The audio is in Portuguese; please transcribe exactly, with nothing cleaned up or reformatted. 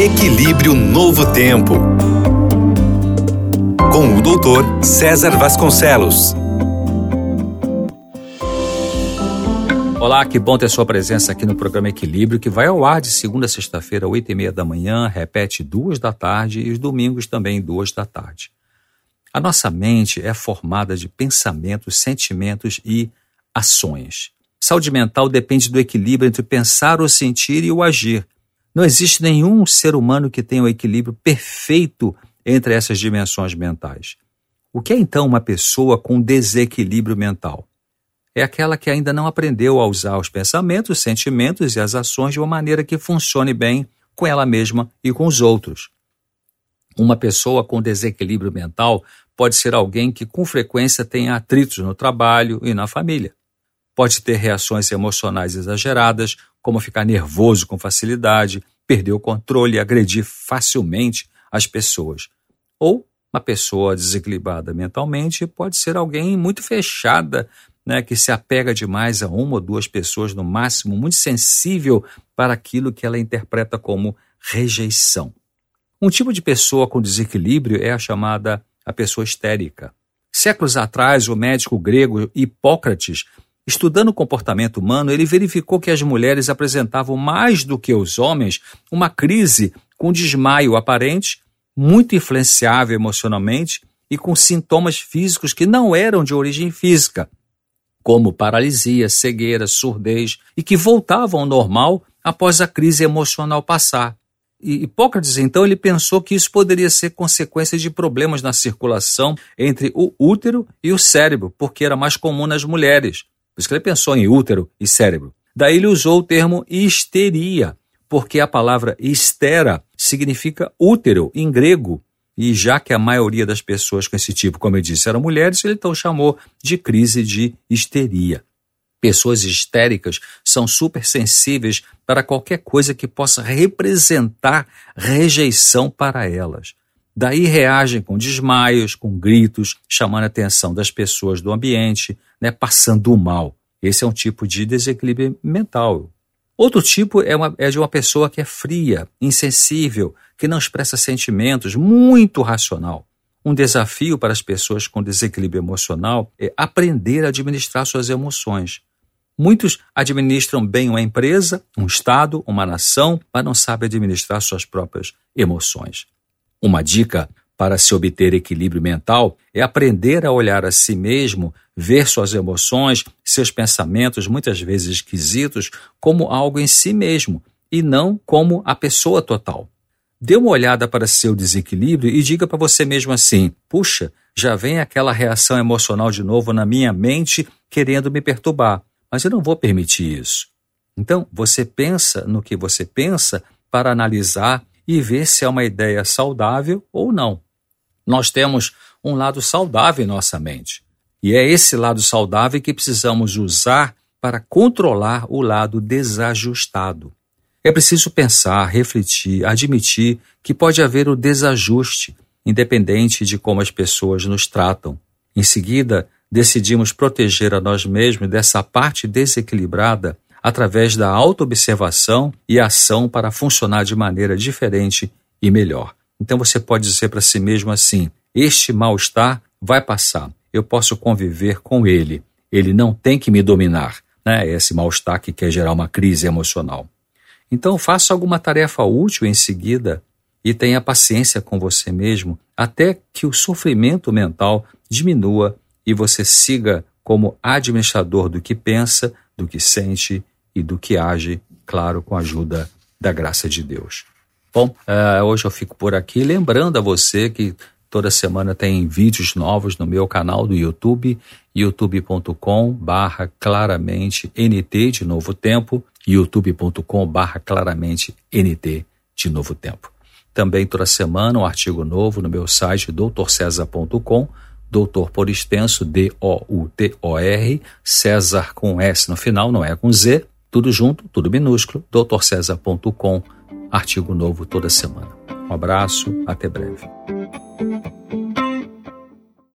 Equilíbrio Novo Tempo, com o doutor César Vasconcelos. Olá, que bom ter sua presença aqui no programa Equilíbrio, que vai ao ar de segunda a sexta-feira, oito e meia da manhã, repete duas da tarde e os domingos também duas da tarde. A nossa mente é formada de pensamentos, sentimentos e ações. Saúde mental depende do equilíbrio entre pensar, o sentir e o agir. Não existe nenhum ser humano que tenha o equilíbrio perfeito entre essas dimensões mentais. O que é então uma pessoa com desequilíbrio mental? É aquela que ainda não aprendeu a usar os pensamentos, os sentimentos e as ações de uma maneira que funcione bem com ela mesma e com os outros. Uma pessoa com desequilíbrio mental pode ser alguém que com frequência tenha atritos no trabalho e na família. Pode ter reações emocionais exageradas, como ficar nervoso com facilidade, perder o controle e agredir facilmente as pessoas. Ou uma pessoa desequilibrada mentalmente pode ser alguém muito fechada, né, que se apega demais a uma ou duas pessoas no máximo, muito sensível para aquilo que ela interpreta como rejeição. Um tipo de pessoa com desequilíbrio é a chamada a pessoa histérica. Séculos atrás, o médico grego Hipócrates, estudando o comportamento humano, ele verificou que as mulheres apresentavam mais do que os homens uma crise com desmaio aparente, muito influenciável emocionalmente e com sintomas físicos que não eram de origem física, como paralisia, cegueira, surdez, e que voltavam ao normal após a crise emocional passar. E Hipócrates, então, ele pensou que isso poderia ser consequência de problemas na circulação entre o útero e o cérebro, porque era mais comum nas mulheres. Por isso que ele pensou em útero e cérebro. Daí ele usou o termo histeria, porque a palavra histera significa útero em grego. E já que a maioria das pessoas com esse tipo, como eu disse, eram mulheres, ele então chamou de crise de histeria. Pessoas histéricas são super sensíveis para qualquer coisa que possa representar rejeição para elas. Daí reagem com desmaios, com gritos, chamando a atenção das pessoas do ambiente, né, passando mal. Esse é um tipo de desequilíbrio mental. Outro tipo é, uma, é de uma pessoa que é fria, insensível, que não expressa sentimentos, muito racional. Um desafio para as pessoas com desequilíbrio emocional é aprender a administrar suas emoções. Muitos administram bem uma empresa, um estado, uma nação, mas não sabem administrar suas próprias emoções. Uma dica para se obter equilíbrio mental é aprender a olhar a si mesmo, ver suas emoções, seus pensamentos, muitas vezes esquisitos, como algo em si mesmo e não como a pessoa total. Dê uma olhada para seu desequilíbrio e diga para você mesmo assim: puxa, já vem aquela reação emocional de novo na minha mente querendo me perturbar, mas eu não vou permitir isso. Então, você pensa no que você pensa para analisar e ver se é uma ideia saudável ou não. Nós temos um lado saudável em nossa mente. E é esse lado saudável que precisamos usar para controlar o lado desajustado. É preciso pensar, refletir, admitir que pode haver o desajuste, independente de como as pessoas nos tratam. Em seguida, decidimos proteger a nós mesmos dessa parte desequilibrada através da autoobservação e ação para funcionar de maneira diferente e melhor. Então você pode dizer para si mesmo assim: este mal-estar vai passar, eu posso conviver com ele, ele não tem que me dominar, né? Esse mal-estar que quer gerar uma crise emocional. Então faça alguma tarefa útil em seguida e tenha paciência com você mesmo até que o sofrimento mental diminua e você siga como administrador do que pensa, do que sente e do que age, claro, com a ajuda da graça de Deus. Bom, uh, hoje eu fico por aqui, lembrando a você que toda semana tem vídeos novos no meu canal do YouTube, youtube ponto com barra claramente nt de Novo Tempo, youtube ponto com barra claramente nt de Novo Tempo. Também toda semana um artigo novo no meu site doutor césar ponto com, doutor por extenso, D O U T O R, César com S no final, não é com Z, tudo junto, tudo minúsculo, doutor césar ponto com, artigo novo toda semana. Um abraço, até breve.